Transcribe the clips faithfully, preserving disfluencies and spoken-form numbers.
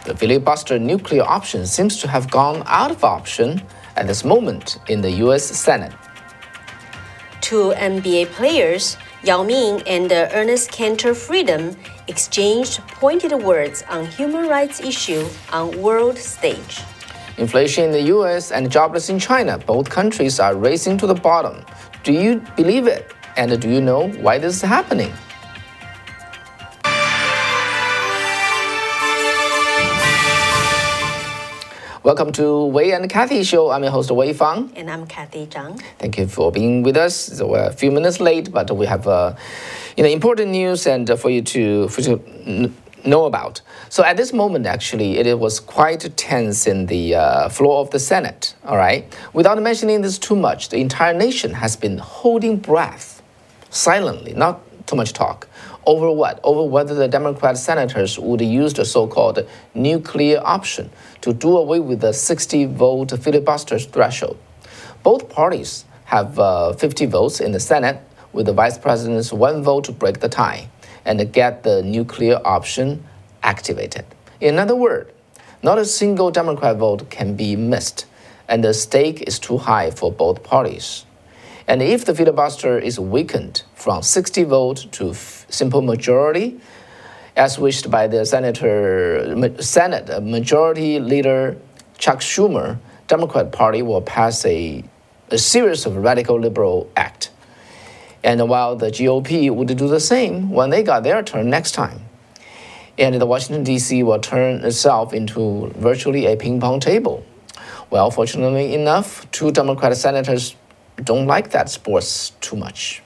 The filibuster nuclear option seems to have gone out of option at this moment in the U S Senate. Two N B A players, Yao Ming and Ernest Cantor Freedom, exchanged pointed words on human rights issue on world stage. Inflation in the U S and jobless in China, both countries are racing to the bottom. Do you believe it? And do you know why this is happening? Welcome to Wei and Kathy Show. I'm your host, Wei Fang. And I'm Kathy Zhang. Thank you for being with us. So we're a few minutes late, but we have uh, you know, important news and uh, for you to, for you to know about. So at this moment, actually, it, it was quite tense in the uh, floor of the Senate, all right? Without mentioning this too much, the entire nation has been holding breath, silently, not too much talk. Over what? Over whether the Democrat senators would use the so-called nuclear option to do away with the sixty-vote filibuster threshold. Both parties have uh, fifty votes in the Senate, with the vice president's one vote to break the tie and get the nuclear option activated. In other words, not a single Democrat vote can be missed, and the stake is too high for both parties. And if the filibuster is weakened from sixty votes to f- simple majority, as wished by the Senator, Senate Majority Leader Chuck Schumer, Democrat Party will pass a, a series of radical liberal acts. And while the G O P would do the same when they got their turn next time. And the Washington, D C will turn itself into virtually a ping pong table. Well, fortunately enough, two Democratic senators don't like that sports too much.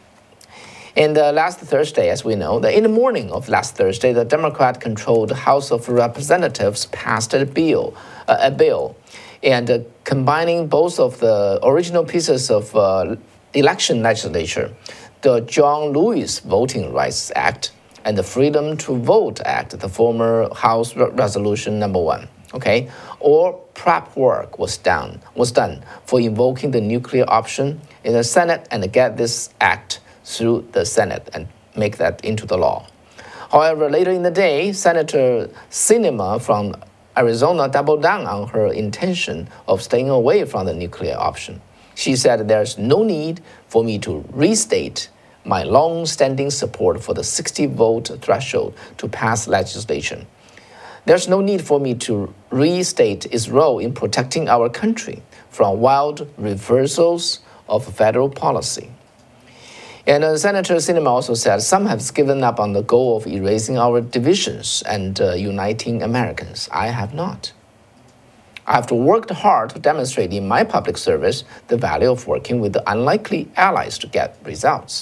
And uh, last Thursday, as we know, the, in the morning of last Thursday, the Democrat-controlled House of Representatives passed a bill, uh, a bill, and uh, combining both of the original pieces of uh, election legislation, the John Lewis Voting Rights Act and the Freedom to Vote Act, the former House Re- Resolution number one. Okay, or prep work was done was done for invoking the nuclear option in the Senate and get this act through the Senate and make that into the law. However, later in the day, Senator Sinema from Arizona doubled down on her intention of staying away from the nuclear option. She said there's no need for me to restate my long-standing support for the sixty-vote threshold to pass legislation. There's no need for me to restate its role in protecting our country from wild reversals of federal policy. And uh, Senator Sinema also said some have given up on the goal of erasing our divisions and uh, uniting Americans. I have not. I have worked hard to demonstrate in my public service the value of working with the unlikely allies to get results.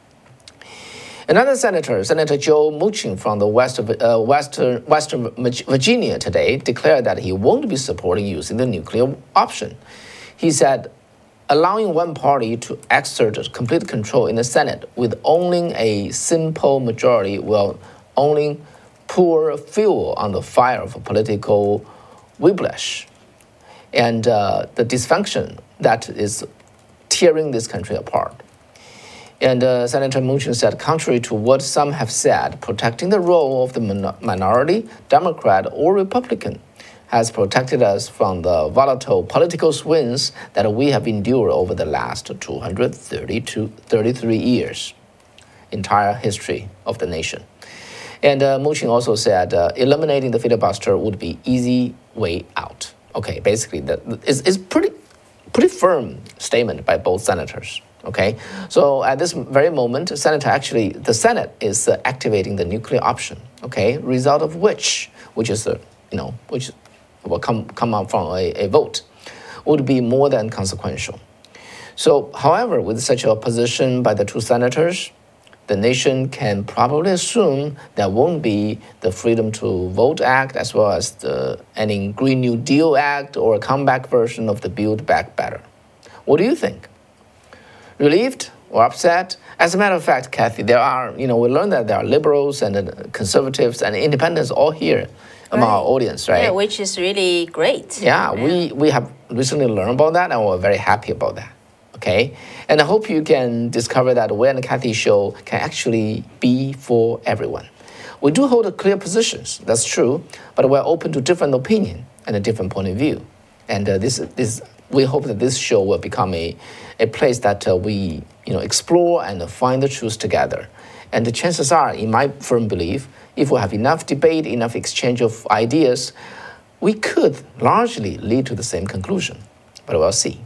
Another senator, Senator Joe Manchin from the West of, uh, Western, Western Virginia today declared that he won't be supporting using the nuclear option. He said, allowing one party to exert complete control in the Senate with only a simple majority will only pour fuel on the fire of political whiplash and uh, the dysfunction that is tearing this country apart. And uh, Senator Manchin said, contrary to what some have said, protecting the role of the min- minority, Democrat or Republican, has protected us from the volatile political swings that we have endured over the last two hundred thirty-three years, entire history of the nation. And uh, Manchin also said, uh, eliminating the filibuster would be easy way out. Okay, basically, that is is pretty, pretty firm statement by both senators. Okay, so at this very moment, Senator actually, the Senate is uh, activating the nuclear option. Okay, result of which, which is the, you know, which will come come out from a, a vote, would be more than consequential. So, however, with such a position by the two senators, the nation can probably assume there won't be the Freedom to Vote Act as well as the any Green New Deal Act or a comeback version of the Build Back Better. What do you think? Relieved or upset? As a matter of fact, Kathy, there are, you know, we learned that there are liberals and uh, conservatives and independents all here among right. our audience, right? Yeah, which is really great. Yeah, yeah, we we have recently learned about that and we're very happy about that. Okay, and I hope you can discover that Wei and Kathy show can actually be for everyone. We do hold clear positions, that's true, but we're open to different opinion and a different point of view. And uh, this, this, we hope that this show will become a, a place that uh, we you know, explore and find the truth together. And the chances are, in my firm belief, if we have enough debate, enough exchange of ideas, we could largely lead to the same conclusion. But we'll see.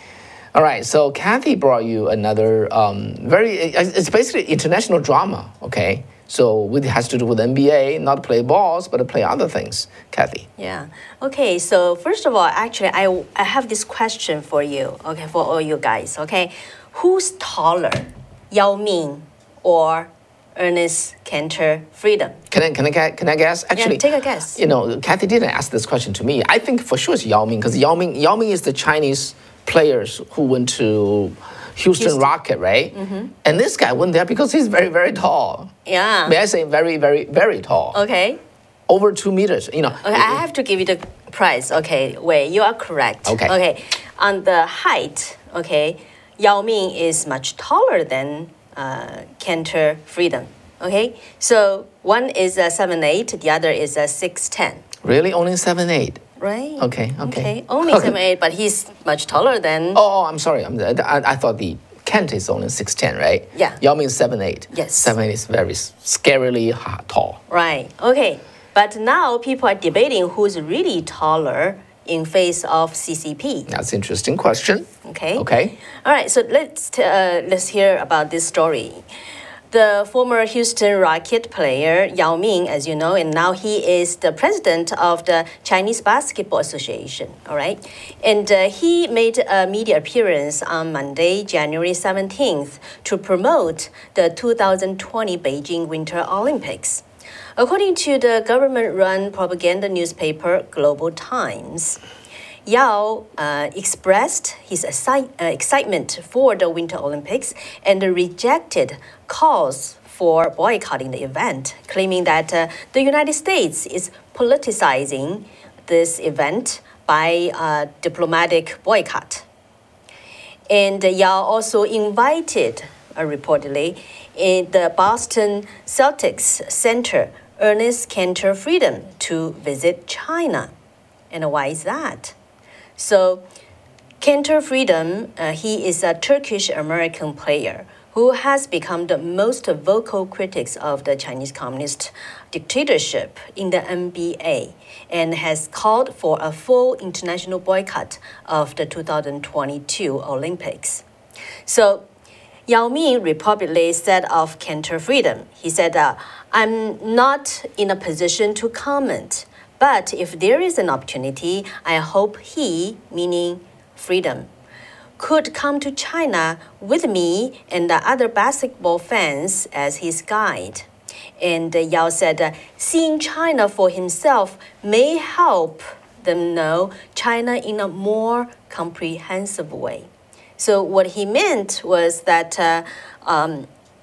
All right, so Kathy brought you another um, very, it's basically international drama, okay? So it has to do with N B A, not play balls, but to play other things. Kathy. Yeah. Okay, so first of all, actually, I, I have this question for you, okay, for all you guys, okay? Who's taller, Yao Ming or Ernest Cantor Freedom? Can I, can I, can I guess? Actually, yeah, take a guess. You know, Kathy didn't ask this question to me. I think for sure it's Yao Ming, because Yao Ming, Yao Ming is the Chinese players who went to Houston, Houston. Rocket, right? Mm-hmm. And this guy went there because he's very, very tall. Yeah. May I say very, very, very tall? Okay. Over two meters, you know. Okay, I have to give you the prize. Okay, wait, you are correct. Okay. Okay, on the height, okay, Yao Ming is much taller than uh, Cantor Freedom. Okay, so one is a seven eight, the other is a six ten. Really, only seven eight. Right. Okay. Okay. Okay. Only okay. seven eight, but he's much taller than. Oh, oh I'm sorry. I'm, I, I thought the Kent is only six ten, right? Yeah. Yao Ming is seven eight. Yes. seven eight is very scarily tall. Right. Okay. But now people are debating who's really taller in face of C C P. That's an interesting question. Okay. Okay. All right. So let's t- uh, let's hear about this story. The former Houston Rocket player Yao Ming, as you know, and now he is the president of the Chinese Basketball Association, all right? And uh, he made a media appearance on Monday, January seventeenth, to promote the two thousand twenty Beijing Winter Olympics. According to the government-run propaganda newspaper Global Times, Yao uh, expressed his exci- uh, excitement for the Winter Olympics and rejected calls for boycotting the event, claiming that uh, the United States is politicizing this event by uh, diplomatic boycott. And uh, Yao also invited, uh, reportedly, in the Boston Celtics center, Ernest Cantor Freedom, to visit China. And why is that? So, Cantor Freedom, uh, he is a Turkish-American player who has become the most vocal critic of the Chinese Communist dictatorship in the N B A and has called for a full international boycott of the two thousand twenty-two Olympics. So, Yao Ming reportedly said of Cantor Freedom, he said, uh, I'm not in a position to comment, but if there is an opportunity, I hope he, meaning Freedom, could come to China with me and the other basketball fans as his guide. And uh, Yao said, uh, seeing China for himself may help them know China in a more comprehensive way. So what he meant was that uh, um,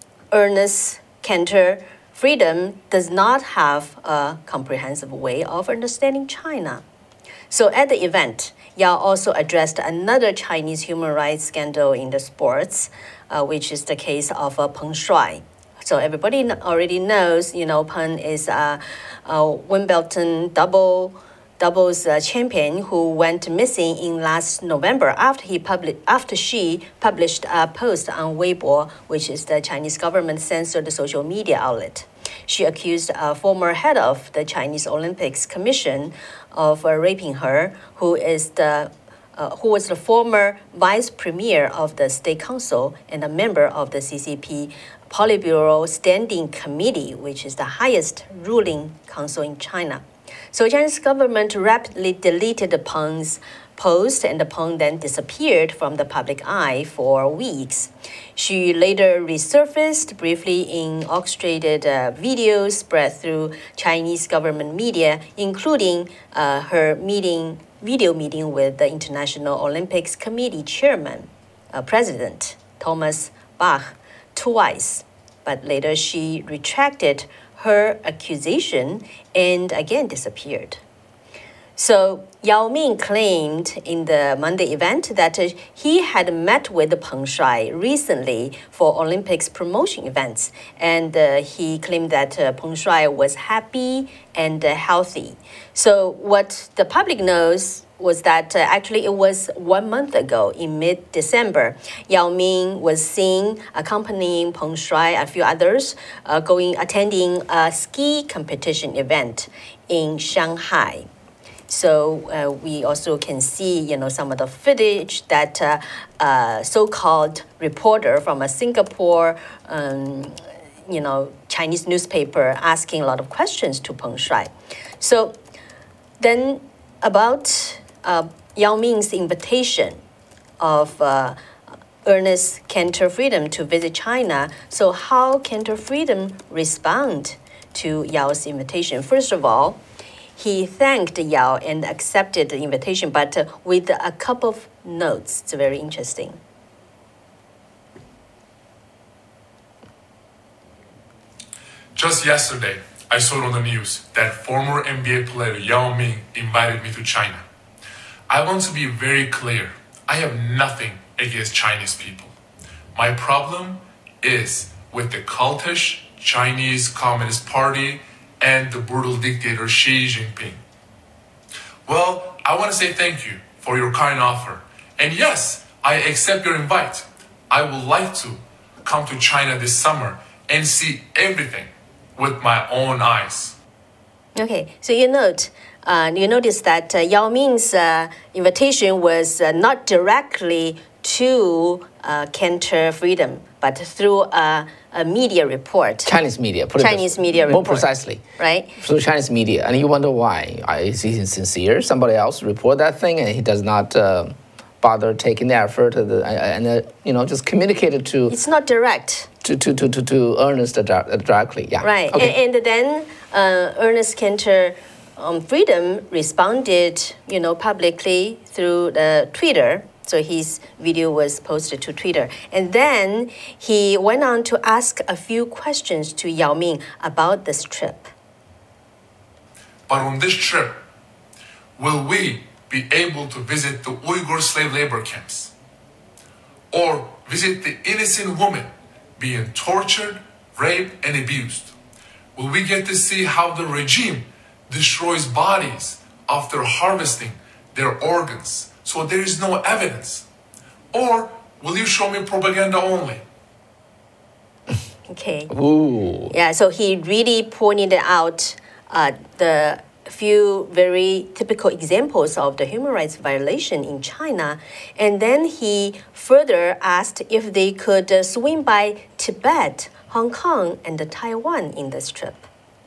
Ernest Cantor Freedom does not have a comprehensive way of understanding China. So at the event, Yao also addressed another Chinese human rights scandal in the sports, uh, which is the case of uh, Peng Shuai. So everybody already knows, you know, Peng is a, a Wimbledon double doubles uh, champion who went missing in last November after he published after she published a post on Weibo, which is the Chinese government censored social media outlet. She accused a former head of the Chinese Olympics Commission of uh, raping her, who is the uh, who was the former vice premier of the State Council and a member of the C C P Politburo Standing Committee, which is the highest ruling council in China. So Chinese government rapidly deleted the Peng's post, and the Peng then disappeared from the public eye for weeks. She later resurfaced briefly in orchestrated uh, videos spread through Chinese government media, including uh, her meeting, video meeting with the International Olympics Committee chairman, uh, President Thomas Bach, twice. But later she retracted her accusation and again disappeared. So Yao Ming claimed in the Monday event that uh, he had met with Peng Shuai recently for Olympics promotion events, and uh, he claimed that uh, Peng Shuai was happy and uh, healthy. So what the public knows was that uh, actually it was one month ago in mid-December. Yao Ming was seen accompanying Peng Shuai, a few others, uh, going attending a ski competition event in Shanghai. So uh, we also can see, you know, some of the footage that uh, uh, so-called reporter from a Singapore, um, you know, Chinese newspaper asking a lot of questions to Peng Shuai. So then about uh, Yao Ming's invitation of uh, Ernest Cantor Freedom to visit China. So how Cantor Freedom respond to Yao's invitation? First of all, he thanked Yao and accepted the invitation, but uh, with a couple of notes. It's very interesting. Just yesterday, I saw on the news that former N B A player Yao Ming invited me to China. I want to be very clear. I have nothing against Chinese people. My problem is with the cultish Chinese Communist Party and the brutal dictator Xi Jinping. Well, I want to say thank you for your kind offer. And yes, I accept your invite. I would like to come to China this summer and see everything with my own eyes. Okay, so you note, uh, you notice that uh, Yao Ming's uh, invitation was uh, not directly to uh, Cantor Freedom, but through a, a media report. Chinese media. Put Chinese it media more report. precisely. Right. Through Chinese media. And you wonder why. Is he sincere? Somebody else report that thing and he does not uh, bother taking the effort and, and uh, you know, just communicate it to... It's not direct. To, to, to, to, to Ernest directly, yeah. Right. Okay. And, and then uh, Ernest Cantor um, Freedom responded, you know, publicly through the Twitter. So his video was posted to Twitter. And then he went on to ask a few questions to Yao Ming about this trip. But on this trip, will we be able to visit the Uyghur slave labor camps? Or visit the innocent women being tortured, raped, and abused? Will we get to see how the regime destroys bodies after harvesting their organs so there is no evidence? Or will you show me propaganda only? Okay. Ooh. Yeah, so he really pointed out uh, the few very typical examples of the human rights violation in China. And then he further asked if they could uh, swing by Tibet, Hong Kong, and Taiwan in this trip.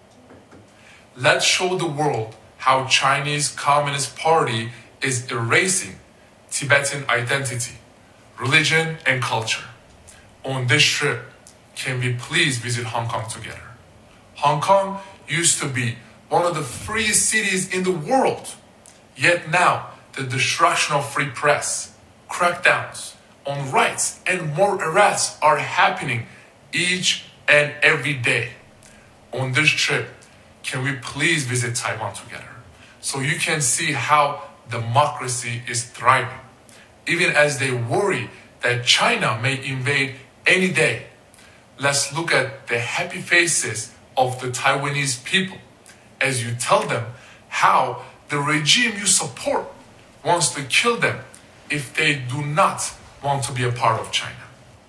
Let's show the world how Chinese Communist Party is erasing Tibetan identity, religion, and culture. On this trip, can we please visit Hong Kong together? Hong Kong used to be one of the freest cities in the world. Yet now, the destruction of free press, crackdowns on rights, and more arrests are happening each and every day. On this trip, can we please visit Taiwan together so you can see how democracy is thriving, even as they worry that China may invade any day? Let's look at the happy faces of the Taiwanese people as you tell them how the regime you support wants to kill them if they do not want to be a part of China.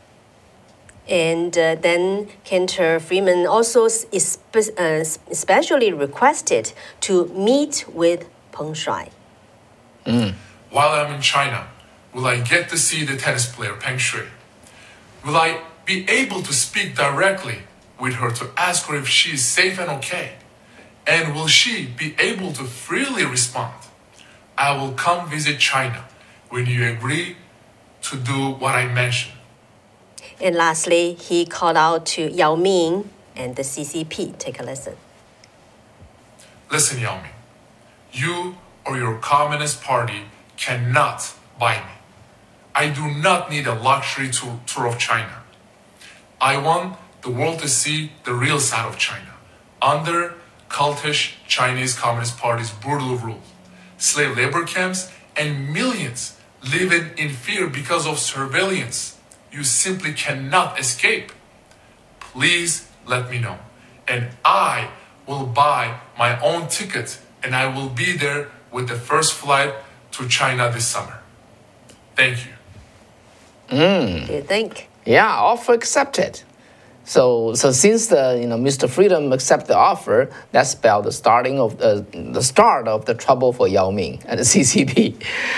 And uh, then Cantor Freeman also espe- uh, especially requested to meet with Peng Shuai. Mm. While I'm in China, will I get to see the tennis player Peng Shuai? Will I be able to speak directly with her to ask her if she is safe and okay? And will she be able to freely respond? I will come visit China when you agree to do what I mentioned. And lastly, he called out to Yao Ming and the C C P. Take a listen. Listen, Yao Ming. You or your Communist Party cannot buy me. I do not need a luxury tour, tour of China. I want the world to see the real side of China under cultish Chinese Communist Party's brutal rule. slave labor camps, and millions living in fear because of surveillance. You simply cannot escape. Please let me know, and I will buy my own ticket, and I will be there with the first flight to China this summer. Thank you. What do you think? Yeah, offer accepted. So, so since the you know Mister Freedom accept the offer, that spelled the starting of the the start of the trouble for Yao Ming and the C C P.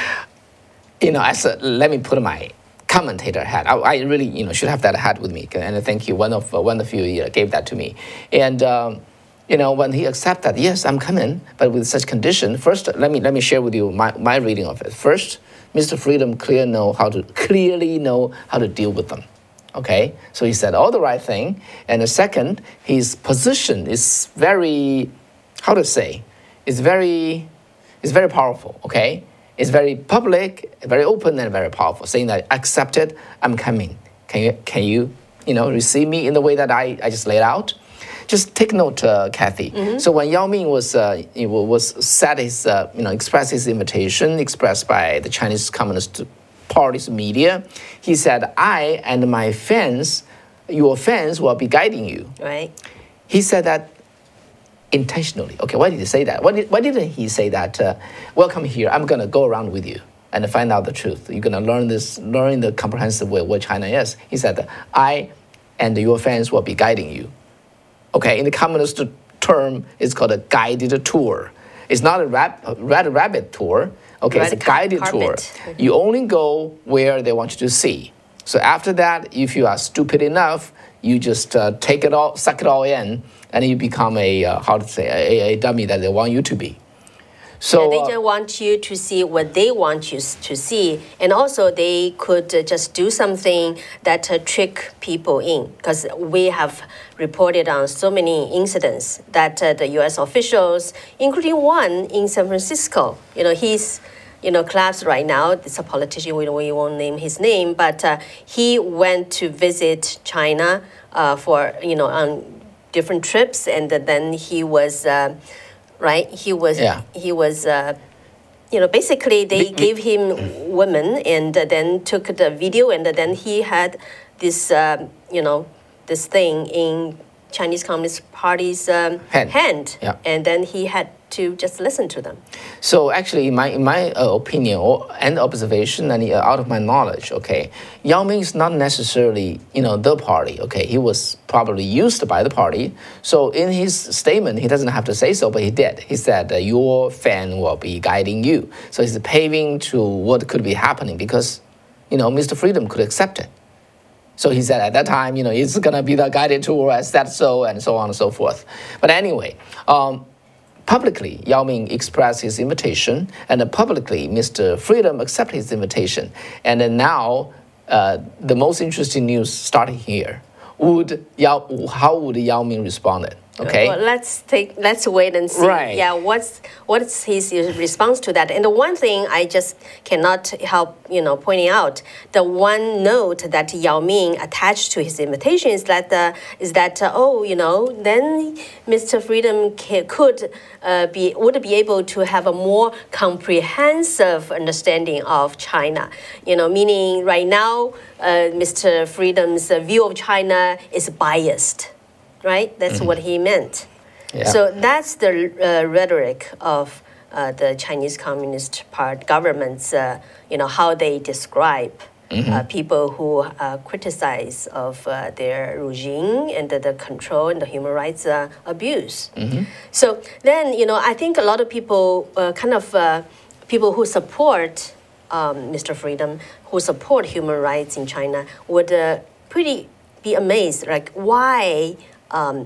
You know, as a, let me put my commentator hat. I, I really you know should have that hat with me, and thank you. One of uh, one of you uh, gave that to me, and. Um, You know, when he accepted that, yes, I'm coming, but with such condition. First, let me let me share with you my, my reading of it. First, Mister Freedom clear know how to clearly know how to deal with them. Okay, so he said all the right thing. And the second, his position is very, how to say, is very, is very powerful. Okay, it's very public, very open, and very powerful. Saying that accepted, I'm coming. Can you can you you know receive me in the way that I, I just laid out? Just take note, uh, Kathy. Mm-hmm. So when Yao Ming was uh, was set his uh, you know expressed his invitation expressed by the Chinese Communist Party's media, he said, "I and my fans, your fans, will be guiding you." Right. He said that intentionally. Okay, why did he say that? Why, did, why didn't he say that? Uh, Welcome here. I'm gonna go around with you and find out the truth. You're gonna learn this, learn the comprehensive way what China is. He said, "I and your fans will be guiding you." Okay, in the communist term, it's called a guided tour. It's not a rat, a rat rabbit tour. Okay, Red it's a guided carpet. tour. You only go where they want you to see. So after that, if you are stupid enough, you just uh, take it all, suck it all in, and you become a uh, how to say a, a dummy that they want you to be. So yeah, they uh, just want you to see what they want you to see, and also they could uh, just do something that uh, trick people in. Because we have reported on so many incidents that uh, the U S officials, including one in San Francisco, you know, he's you know collapsed right now. It's a politician. We, we won't name his name, but uh, he went to visit China uh, for you know on different trips, and then he was. Uh, Right, he was. Yeah. He was. Uh, you know, basically they The- gave him women, and uh, then took the video, and then he had this, um, you know, this thing in Chinese Communist Party's um, Hand. hand, Yeah. and then he had to just listen to them. So actually, in my in my uh, opinion or, and observation, and uh, out of my knowledge, okay, Yao Ming is not necessarily you know the party. Okay, he was probably used by the party. So in his statement, he doesn't have to say so, but he did. He said uh, your fan will be guiding you. So he's paving to what could be happening because, you know, Mister Freedom could accept it. So he said at that time, you know, it's gonna be the guided tour. I said so, and so on and so forth. But anyway. Um, Publicly, Yao Ming expressed his invitation, and then publicly, Mister Freedom accepted his invitation. And then now, uh, the most interesting news starting here. Would Yao, how would Yao Ming respond? Okay. Well, let's take. Let's wait and see. Right. Yeah. What's what's his response to that? And the one thing I just cannot help, you know, pointing out, the one note that Yao Ming attached to his invitation is that uh, is that uh, oh, you know, then Mister Freedom ca- could uh, be would be able to have a more comprehensive understanding of China. You know, meaning right now, uh, Mister Freedom's uh, view of China is biased. Right? That's mm-hmm. what he meant. Yeah. So that's the uh, rhetoric of uh, the Chinese Communist Party governments, uh, you know, how they describe mm-hmm. uh, people who uh, criticize of uh, their regime and the, the control and the human rights uh, abuse. Mm-hmm. So then, you know, I think a lot of people uh, kind of, uh, people who support um, Mister Freedom, who support human rights in China would uh, pretty be amazed, like why Um,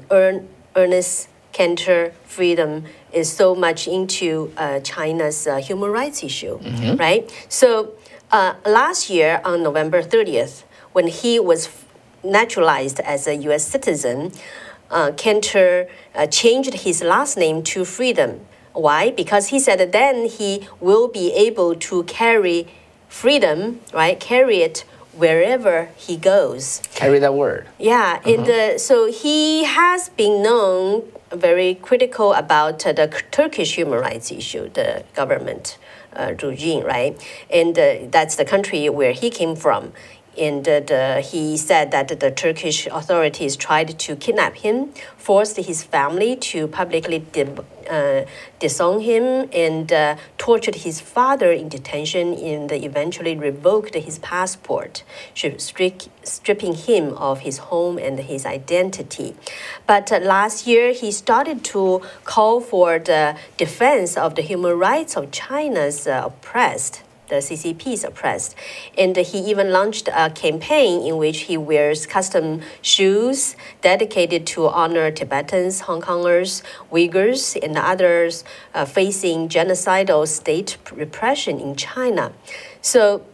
Ernest Cantor Freedom is so much into uh, China's uh, human rights issue, mm-hmm. right? So uh, last year on November thirtieth, when he was naturalized as a U S citizen, uh, Cantor uh, changed his last name to Freedom. Why? Because he said that then he will be able to carry freedom, right? Carry it wherever he goes. Carry that word. Yeah, in the, so he has been known very critical about uh, the Turkish human rights issue, the government uh, regime, right? And uh, that's the country where he came from. And uh, the, he said that the Turkish authorities tried to kidnap him, forced his family to publicly di- uh, disown him, and uh, tortured his father in detention, and eventually revoked his passport, strict, stripping him of his home and his identity. But uh, last year, he started to call for the defense of the human rights of China's uh, oppressed. The C C P's oppressed. And he even launched a campaign in which he wears custom shoes dedicated to honor Tibetans, Hong Kongers, Uyghurs, and others uh, facing genocidal state repression in China. So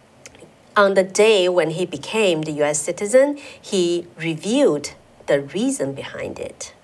on the day when he became the U S citizen, he revealed the reason behind it.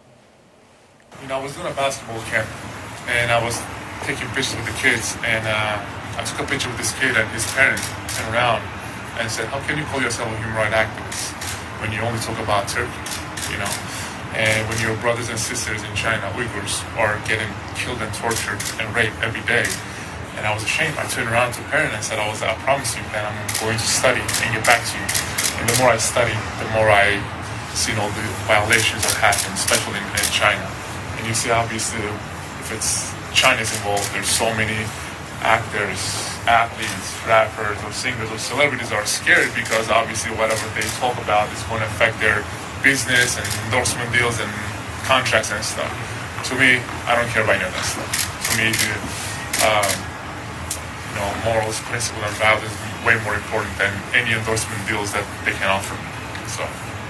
You know, I was doing a basketball camp, and I was taking pictures with the kids, and uh, I took a picture with this kid and his parents turned around and said, how can you call yourself a human rights activist when you only talk about Turkey, you know? And when your brothers and sisters in China, Uyghurs, are getting killed and tortured and raped every day. And I was ashamed. I turned around to the parent and said, I was, I promise you that I'm going to study and get back to you. And the more I study, the more I see all the violations that happen, especially in, in China. And you see, obviously, if it's China's involved, there's so many actors, athletes, rappers, or singers, or celebrities are scared because obviously whatever they talk about is going to affect their business and endorsement deals and contracts and stuff. To me, I don't care about any of that stuff. To me, the um, you know, morals, principles, and values is way more important than any endorsement deals that they can offer me. So.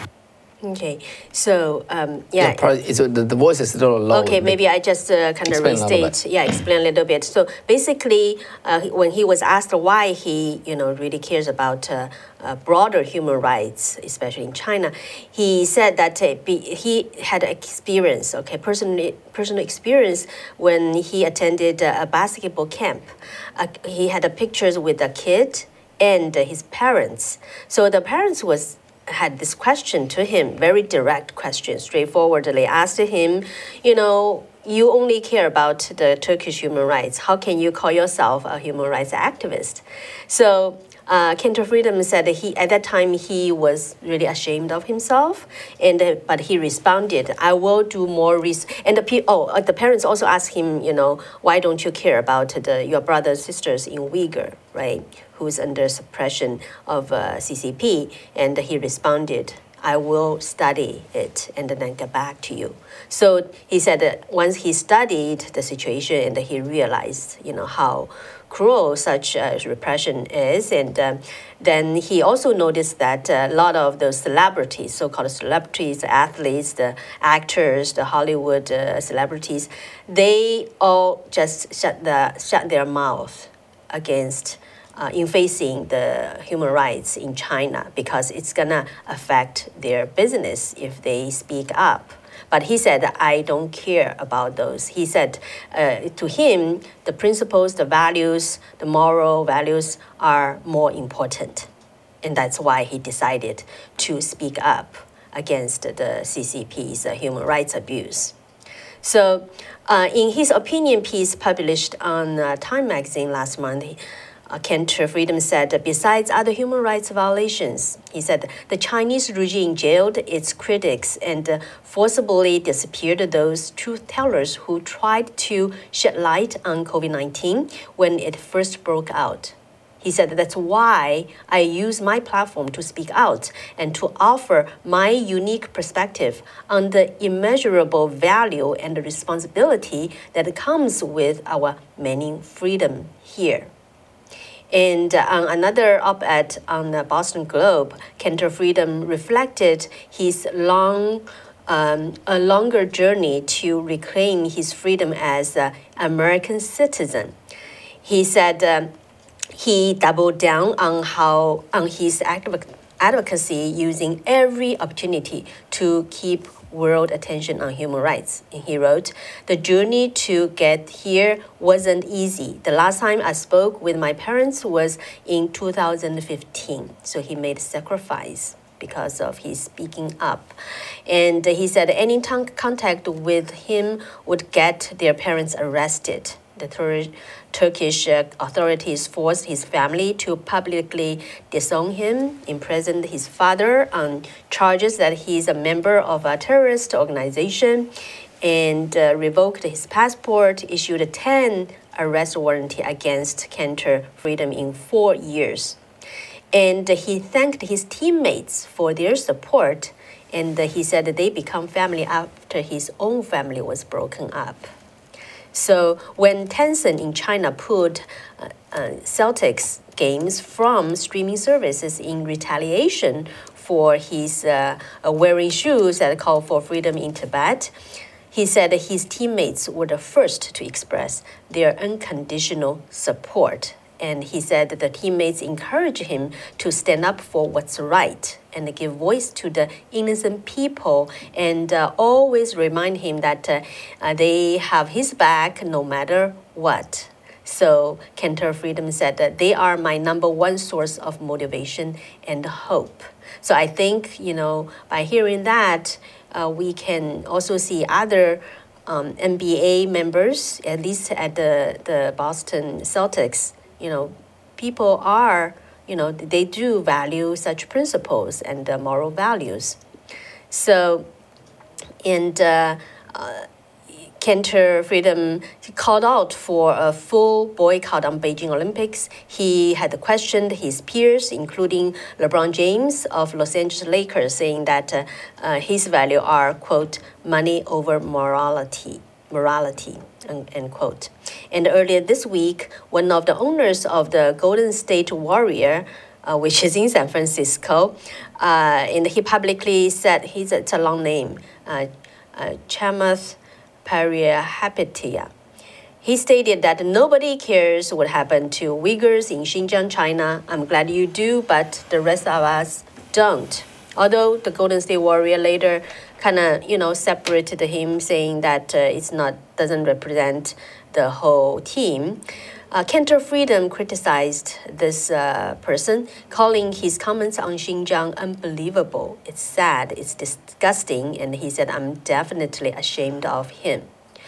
Okay, so um, yeah. yeah probably, so the, the voice is still low. Okay, maybe I just uh, kind of restate, yeah, explain a little bit. So basically, uh, when he was asked why he, you know, really cares about uh, uh, broader human rights, especially in China, he said that uh, be, he had experience, okay, personal personal experience when he attended a basketball camp. Uh, he had uh, pictures with a kid and uh, his parents. So the parents was. had this question to him, very direct question, straightforwardly asked him, you know, you only care about the Turkish human rights. How can you call yourself a human rights activist? So uh, Cantor Freedom said that he, at that time, he was really ashamed of himself, and uh, but he responded, I will do more research. And the, oh, uh, the parents also asked him, you know, why don't you care about the, your brothers and sisters in Uyghur, right? Who's under suppression of uh, C C P, and he responded, I will study it and then get back to you. So he said that once he studied the situation and he realized, you know, how cruel such uh, repression is, and um, then he also noticed that a lot of those celebrities, so-called celebrities, athletes, the actors, the Hollywood uh, celebrities, they all just shut the shut their mouth against. Uh, in facing the human rights in China because it's gonna affect their business if they speak up. But he said, I don't care about those. He said uh, to him, the principles, the values, the moral values are more important. And that's why he decided to speak up against the C C P's uh, human rights abuse. So uh, in his opinion piece published on uh, Time magazine last month, he, Uh, Cantor Freedom said, besides other human rights violations, he said the Chinese regime jailed its critics and uh, forcibly disappeared those truth tellers who tried to shed light on COVID nineteen when it first broke out. He said that's why I use my platform to speak out and to offer my unique perspective on the immeasurable value and the responsibility that comes with our many freedom here. And uh, on another op-ed on the Boston Globe, Cantor Freedom reflected his long, um, a longer journey to reclaim his freedom as an American citizen. He said um, he doubled down on how on his advoc- advocacy, using every opportunity to keep world attention on human rights. And he wrote, "The journey to get here wasn't easy. The last time I spoke with my parents was in two thousand fifteen. So he made a sacrifice because of his speaking up. And he said any contact with him would get their parents arrested. The Tur- Turkish authorities forced his family to publicly disown him, imprisoned his father on charges that he's a member of a terrorist organization, and uh, revoked his passport, issued a ten arrest warrant against Cantor Freedom in four years. And he thanked his teammates for their support, and he said that they become family after his own family was broken up. So when Tencent in China pulled uh, uh, Celtics games from streaming services in retaliation for his uh, uh, wearing shoes that call for freedom in Tibet, he said that his teammates were the first to express their unconditional support. And he said that the teammates encourage him to stand up for what's right and give voice to the innocent people, and uh, always remind him that uh, uh, they have his back no matter what. So Cantor Freedom said that they are my number one source of motivation and hope. So I think, you know, by hearing that, uh, we can also see other um, N B A members, at least at the, the Boston Celtics, you know, people are, you know, they do value such principles and uh, moral values. So, and uh, uh, Cantor Freedom called out for a full boycott on Beijing Olympics. He had questioned his peers, including LeBron James of Los Angeles Lakers, saying that uh, uh, his values are, quote, money over morality. morality, end quote. And earlier this week, one of the owners of the Golden State Warrior, uh, which is in San Francisco, uh, and he publicly said, he's, it's a long name, uh, uh, Chamath Palihapitiya. He stated that nobody cares what happened to Uyghurs in Xinjiang, China. I'm glad you do, but the rest of us don't. Although the Golden State Warrior later kind of, you know, separated him, saying that uh, it's not doesn't represent the whole team. Uh, Cantor Freedom criticized this uh, person, calling his comments on Xinjiang unbelievable. It's sad, it's disgusting, and he said, I'm definitely ashamed of him.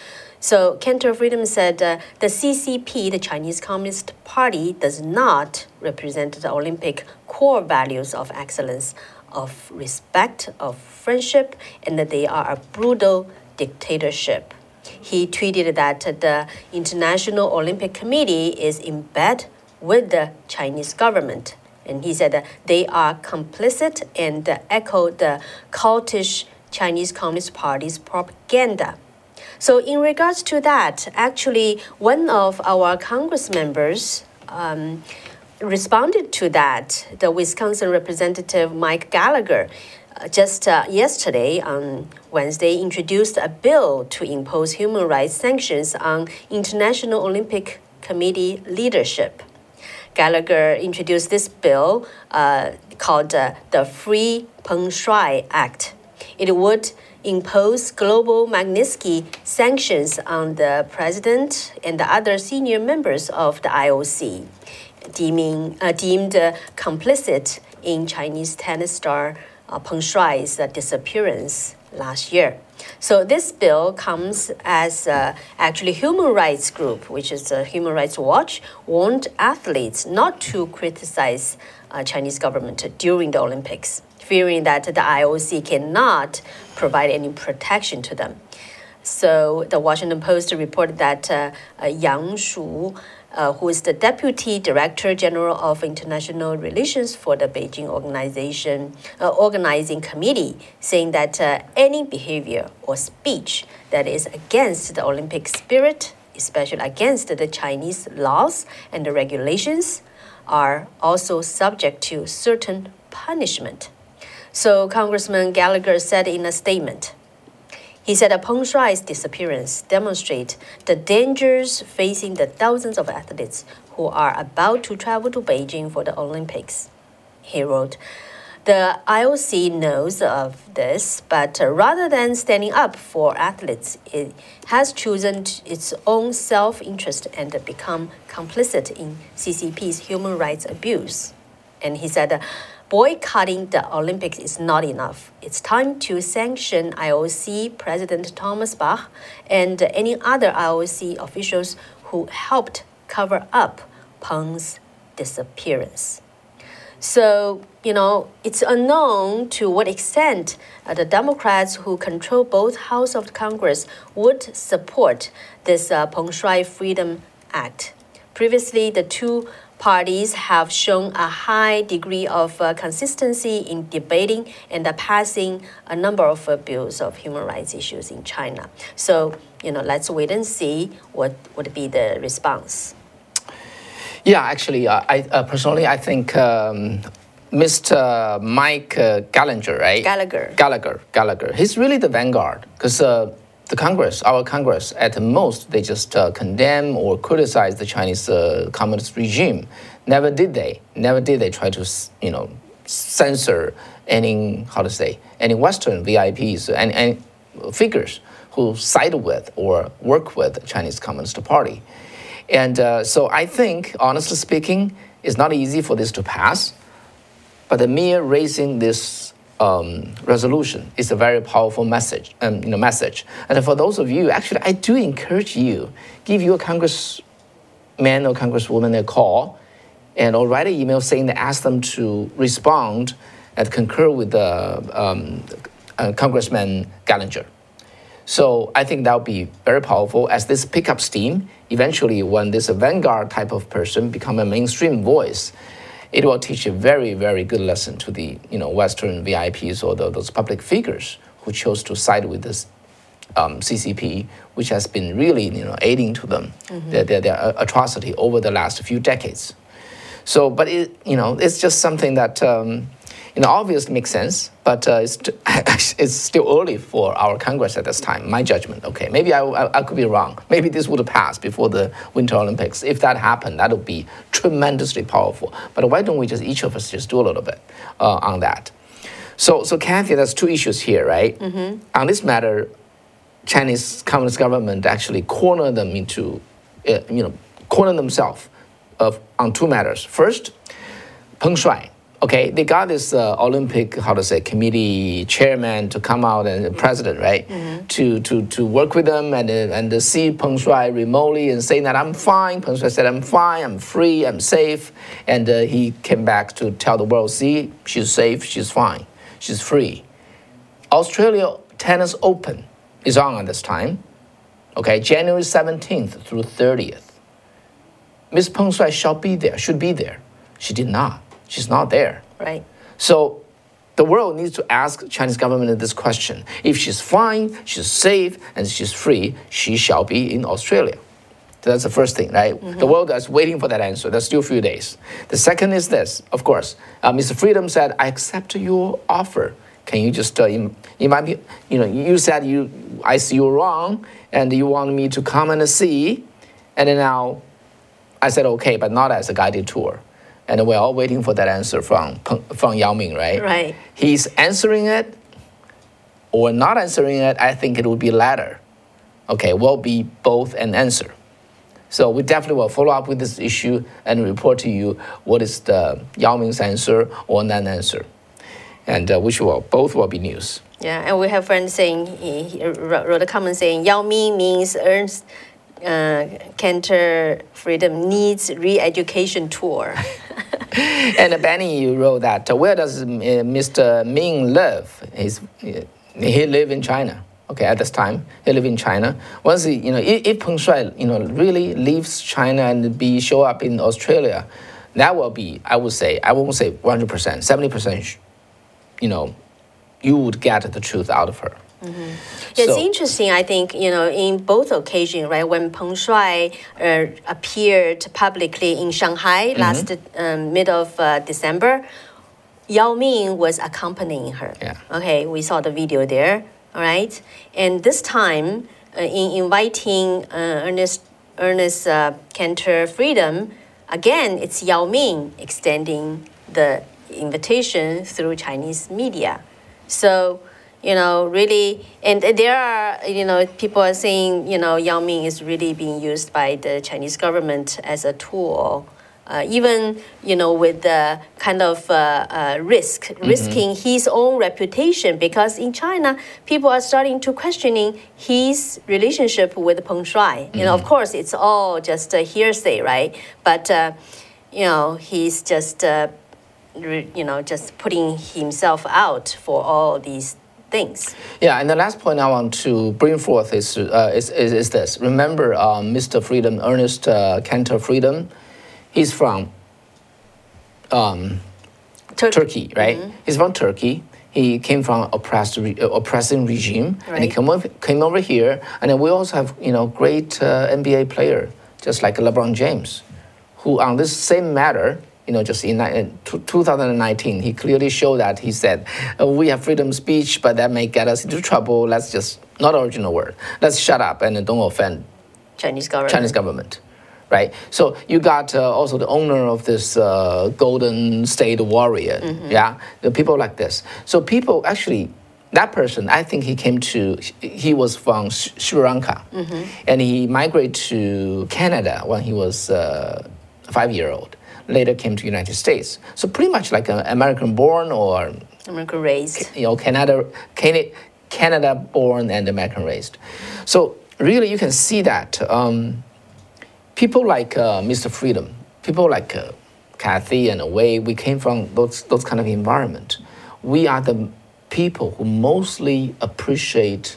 So Cantor Freedom said uh, the C C P, the Chinese Communist Party, does not represent the Olympic core values of excellence, of respect, of friendship, and that they are a brutal dictatorship. He tweeted that the International Olympic Committee is in bed with the Chinese government. And he said that they are complicit and echoed the cultish Chinese Communist Party's propaganda. So in regards to that, actually, one of our Congress members um, responded to that, the Wisconsin Representative Mike Gallagher, uh, just uh, yesterday on Wednesday introduced a bill to impose human rights sanctions on International Olympic Committee leadership. Gallagher introduced this bill uh, called uh, the Free Peng Shuai Act. It would impose global Magnitsky sanctions on the president and the other senior members of the I O C, deeming, uh, deemed uh, complicit in Chinese tennis star uh, Peng Shuai's uh, disappearance last year. So this bill comes as uh, actually human rights group, which is the Human Rights Watch, warned athletes not to criticize uh, Chinese government during the Olympics, fearing that the I O C cannot provide any protection to them. So the Washington Post reported that uh, uh, Yang Shu, uh, who is the Deputy Director General of International Relations for the Beijing Organization uh, Organizing Committee, saying that uh, any behavior or speech that is against the Olympic spirit, especially against the Chinese laws and the regulations, are also subject to certain punishment. So Congressman Gallagher said in a statement, he said that Peng Shuai's disappearance demonstrates the dangers facing the thousands of athletes who are about to travel to Beijing for the Olympics. He wrote, The I O C knows of this, but uh, rather than standing up for athletes, it has chosen its own self-interest and become complicit in C C P's human rights abuse. And he said, uh, boycotting the Olympics is not enough. It's time to sanction I O C President Thomas Bach and any other I O C officials who helped cover up Peng's disappearance. So, you know, it's unknown to what extent uh, the Democrats who control both houses of Congress would support this uh, Peng Shuai Freedom Act. Previously, the two parties have shown a high degree of uh, consistency in debating and uh, passing a number of uh, bills of human rights issues in China. So, you know, let's wait and see what would be the response. Yeah, actually, uh, I uh, personally, I think um, Mister Mike uh, Gallagher, right? Gallagher. Gallagher, Gallagher. He's really the vanguard because uh, the Congress, our Congress, at the most, they just uh, condemn or criticize the Chinese uh, communist regime. Never did they. Never did they try to, you know, censor any, how to say, any Western V I Ps and, and figures who side with or work with the Chinese Communist Party. And uh, so I think, honestly speaking, it's not easy for this to pass. But the mere raising this um, resolution is a very powerful message. Um, you know, message. And for those of you, actually, I do encourage you, give your congressman or congresswoman a call, and or write an email saying that ask them to respond and concur with the um, uh, Congressman Gallagher. So I think that would be very powerful as this pick up steam. Eventually, when this vanguard type of person become a mainstream voice, it will teach a very, very good lesson to the you know Western V I Ps or the, those public figures who chose to side with this um, C C P, which has been really you know aiding to them mm-hmm. their, their, their atrocity over the last few decades. So, but it you know it's just something that. Um, You know, obviously makes sense, but uh, it's, it's still early for our Congress at this time, my judgment. Okay, maybe I, I, I could be wrong. Maybe this would have passed before the Winter Olympics. If that happened, that would be tremendously powerful. But why don't we just, each of us just do a little bit uh, on that? So, so Kathy, there's two issues here, right? Mm-hmm. On this matter, Chinese Communist government actually cornered them into, uh, you know, cornered themselves of, on two matters. First, Peng Shuai. Okay, they got this uh, Olympic, how to say, committee chairman to come out and president, right? Mm-hmm. To to to work with them and uh, and to see Peng Shuai remotely and saying that I'm fine. Peng Shuai said I'm fine, I'm free, I'm safe, and uh, he came back to tell the world, see, she's safe, she's fine, she's free. Australia Tennis Open is on at this time. Okay, January seventeenth through thirtieth. Miss Peng Shuai shall be there, should be there. She did not. She's not there. Right. So the world needs to ask Chinese government this question. If she's fine, she's safe, and she's free, she shall be in Australia. That's the first thing, right? Mm-hmm. The world is waiting for that answer. There's still a few days. The second is this, of course. Uh, Mister Freedom said, I accept your offer. Can you just uh, invite me? You know, you said you, I see you wrong, and you want me to come and see. And then now I said, okay, but not as a guided tour. And we're all waiting for that answer from, from Yao Ming, right? Right. He's answering it or not answering it. I think it will be latter. Okay, will be both an answer. So we definitely will follow up with this issue and report to you what is the Yao Ming's answer or non-answer. And uh, which will, both will be news. Yeah, and we have friends saying, he, he wrote a comment saying, Yao Ming means Ernst uh, Cantor Freedom needs re-education tour. And Benny, you wrote that, uh, where does uh, Mister Ming live? He's, he live in China. Okay, at this time, he live in China. Once he, you know, if, if Peng Shuai, you know, really leaves China and be show up in Australia, that will be, I would say, I won't say one hundred percent, seventy percent, you know, you would get the truth out of her. Mm-hmm. Yeah, so, it's interesting, I think, you know, in both occasions, right, when Peng Shuai uh, appeared publicly in Shanghai mm-hmm. last um, mid of uh, December, Yao Ming was accompanying her. Yeah. Okay, we saw the video there, all right? And this time, uh, in inviting uh, Ernest, Ernest uh, Cantor Freedom, again, it's Yao Ming extending the invitation through Chinese media. So, you know, really, and there are, you know, people are saying, you know, Yao Ming is really being used by the Chinese government as a tool. Uh, even, you know, with the kind of uh, uh, risk, mm-hmm. risking his own reputation, because in China, people are starting to questioning his relationship with Peng Shuai. Mm-hmm. You know, of course, it's all just a hearsay, right? But, uh, you know, he's just, uh, re- you know, just putting himself out for all these things. Yeah, and the last point I want to bring forth is, uh, is, is, is this. Remember um, Mister Freedom, Ernest uh, Cantor Freedom? He's from um, Turkey. Turkey, right? Mm-hmm. He's from Turkey. He came from oppressed, re- uh, oppressing regime, right. and he came over, came over here. And then we also have, you know, great uh, N B A player, just like LeBron James, who on this same matter, you know, just in, in two thousand nineteen, he clearly showed that he said, uh, we have freedom of speech, but that may get us into trouble. Let's just, not original word, let's shut up and don't offend Chinese government. Chinese government. Right, so you got uh, also the owner of this uh, Golden State Warrior, mm-hmm. yeah, the people like this. So people actually, that person, I think he came to, he was from Sri Lanka, mm-hmm. and he migrated to Canada when he was uh, five-year-old. Later came to United States. So pretty much like an American-born or American raised, you know, Canada, Canada, Canada-born and American-raised. So really, you can see that. Um, People like uh, Mister Freedom, people like uh, Kathy and Wei, we came from those, those kind of environment. We are the people who mostly appreciate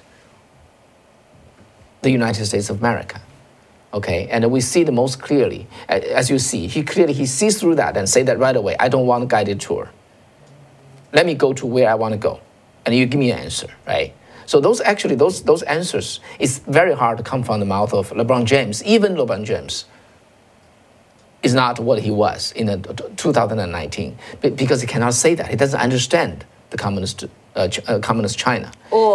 the United States of America, okay? And we see the most clearly. As you see, he clearly, he sees through that and say that right away, I don't want a guided tour. Let me go to where I want to go. And you give me an answer, right? So those actually, those those answers, it's very hard to come from the mouth of LeBron James. Even LeBron James is not what he was in two thousand nineteen because he cannot say that. He doesn't understand the communist, uh, uh, communist China.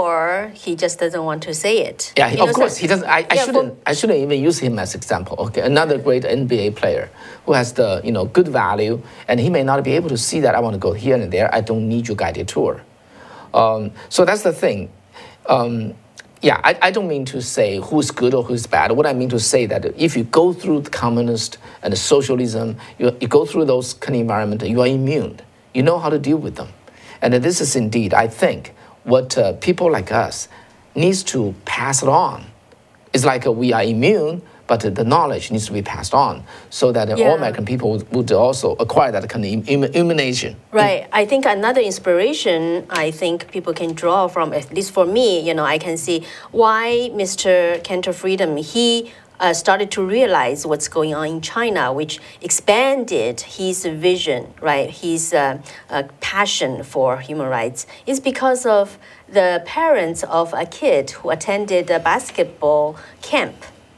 Or he just doesn't want to say it. Yeah, he, of course, so, he doesn't. I, I yeah, shouldn't. For, I shouldn't even use him as example. Okay, another great N B A player who has the you know good value, and he may not be able to see that I want to go here and there. I don't need your guided tour. Um, so that's the thing. Um, yeah, I, I don't mean to say who's good or who's bad. What I mean to say that if you go through the communist and the socialism, you, you go through those kind of environment, you are immune. You know how to deal with them. And this is indeed, I think, what uh, people like us needs to pass it on. It's like uh, we are immune, but uh, the knowledge needs to be passed on so that uh, yeah. all American people would, would also acquire that kind of im- immunization. Right. I think another inspiration I think people can draw from, at least for me, you know, I can see why Mister Cantor Freedom, he uh, started to realize what's going on in China, which expanded his vision, right, his uh, uh, passion for human rights, is because of the parents of a kid who attended a basketball camp.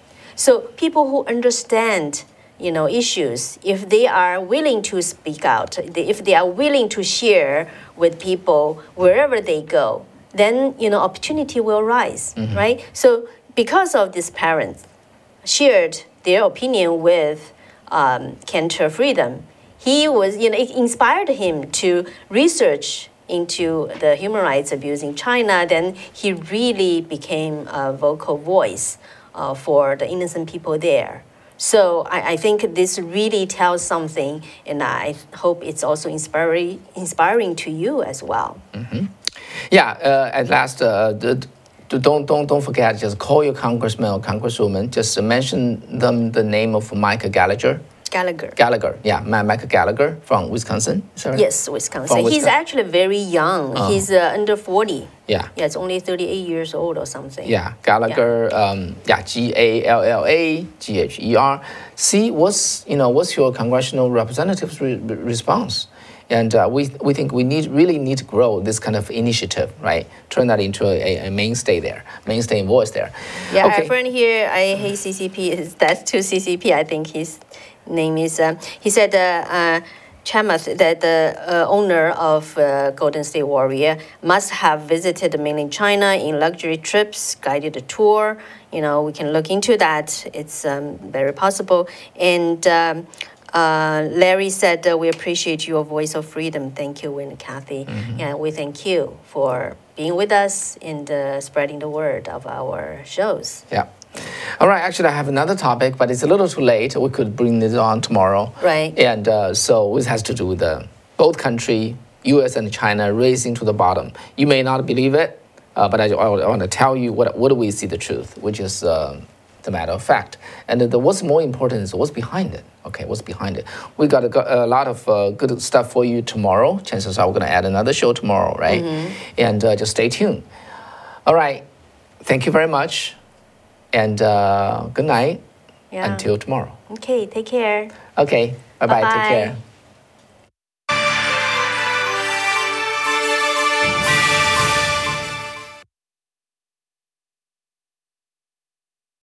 So people who understand, you know, issues, if they are willing to speak out, if they are willing to share with people wherever they go, then, you know, opportunity will rise, mm-hmm. right? So because of these parents shared their opinion with um, Cantor Freedom, he was, you know, it inspired him to research into the human rights abuse in China. Then he really became a vocal voice Uh, for the innocent people there. So I, I think this really tells something, and I hope it's also inspiring, inspiring to you as well. Mm-hmm. Yeah, uh, at last, uh, the, don't, don't, don't forget, just call your congressman or congresswoman, just mention them the name of Mike Gallagher. Gallagher. Gallagher, yeah, Mike Gallagher from Wisconsin. Sorry. Yes, Wisconsin. From He's Wisconsin. Actually very young. Uh, He's uh, under forty. Yeah. Yeah, it's only thirty-eight years old or something. Yeah, Gallagher. Yeah, um, yeah G A L L A G H E R. See, what's you know what's your congressional representative's re- response? And uh, we we think we need really need to grow this kind of initiative, right? Turn that into a, a mainstay there, mainstay voice there. Yeah, okay. Our friend here, I hate C C P. That's to C C P. I think he's. Name is, uh, he said, uh, uh, Chamath, that the uh, owner of uh, Golden State Warrior must have visited mainland China in luxury trips, guided a tour. You know, we can look into that. It's um, very possible. And um, Uh, Larry said, uh, we appreciate your voice of freedom. Thank you, Win and Kathy. Mm-hmm. And we thank you for being with us and uh, spreading the word of our shows. Yeah. All right, actually, I have another topic, but it's a little too late. We could bring this on tomorrow. Right. And uh, so this has to do with uh, both country, U S and China, racing to the bottom. You may not believe it, uh, but I, I, I want to tell you what, what do we see the truth, which is uh, the matter of fact. And the, what's more important is what's behind it. Okay, what's behind it? We got a, a lot of uh, good stuff for you tomorrow. Chances are we're going to add another show tomorrow, right? Mm-hmm. And uh, just stay tuned. All right. Thank you very much. And uh, good night Yeah. until tomorrow. Okay, take care. Okay, bye-bye. Bye-bye. Take care.